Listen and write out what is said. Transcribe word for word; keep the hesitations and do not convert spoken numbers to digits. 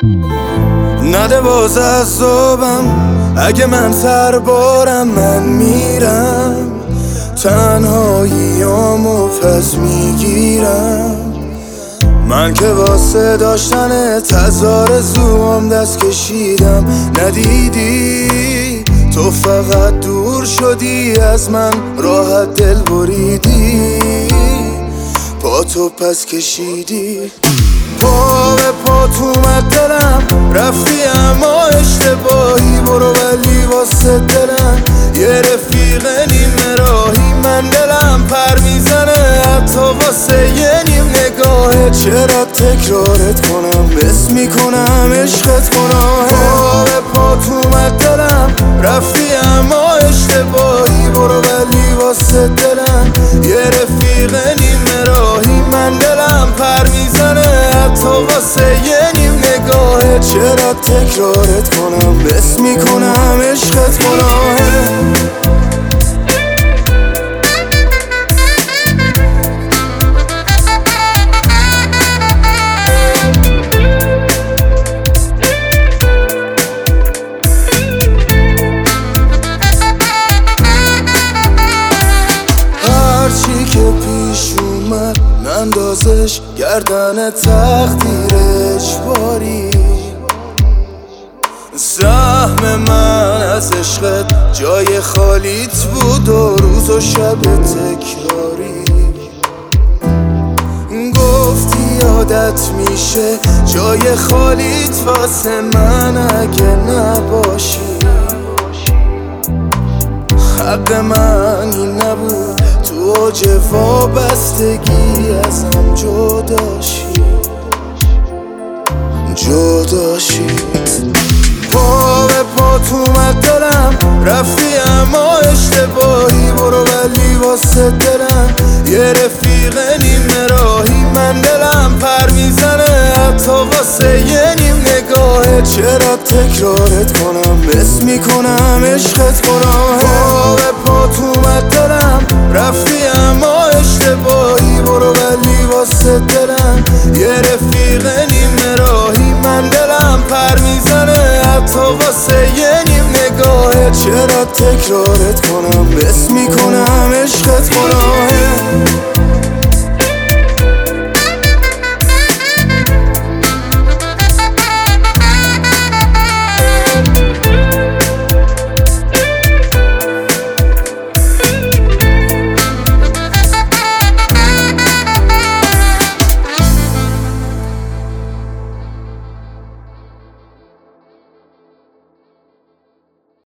نده باز عذابم، اگه من سر بارم من میرم، تنهاییامو پس میگیرم. من که واسه داشتن تزار زوام دست کشیدم، ندیدی تو فقط دور شدی از من، راحت دل بریدی، پا تو پس کشیدی. پا به پا تو اومد دلم، رفتی اما اشتباهی، برو ولی واسه دلم یه رفیق نیمه راهی. من دلم پر میزنه حتی واسه یه نیم نگاهه، چرا تکرارت کنم، بس میکنم عشقت گناهه. پا به پا تو اومد دلم، رفتی اما اشتباهی، برو ولی واسه دلم یه رفیق نیمه راهی. من دلم پر میزنه حتی واسه یه نیم نگاهه، چرا تکرارت کنم، بس میکنم عشقت گناهه. هرچی که پیش اومد نندازش گردن تقدیر اجباری. سهم من از عشقت جای خالیت بود و روز و شب تکراری. گفتی عادت میشه جای خالیت واسه من اگه نباشی. حق من این نبود تو اوج وابستگی ازم جداشی جداشی. پا به پا تو اومد دلم، رفتی اما اشتباهی، برو ولی واسه دلم یه رفیق نیمه راهی. من دلم پر میزنه حتی واسه یه نیم نگاهه، چرا تکرارت کنم، بس میکنم عشقت گناهه. پا به پا تو اومد دلم، رفتی اما اشتباهی، برو ولی واسه دلم یه رفیق نیمه راهی. من دلم پر میزنه حتی واسه یه نیم نگاهه، چرا تکرارت کنم، بس میکنم عشقت گناهه.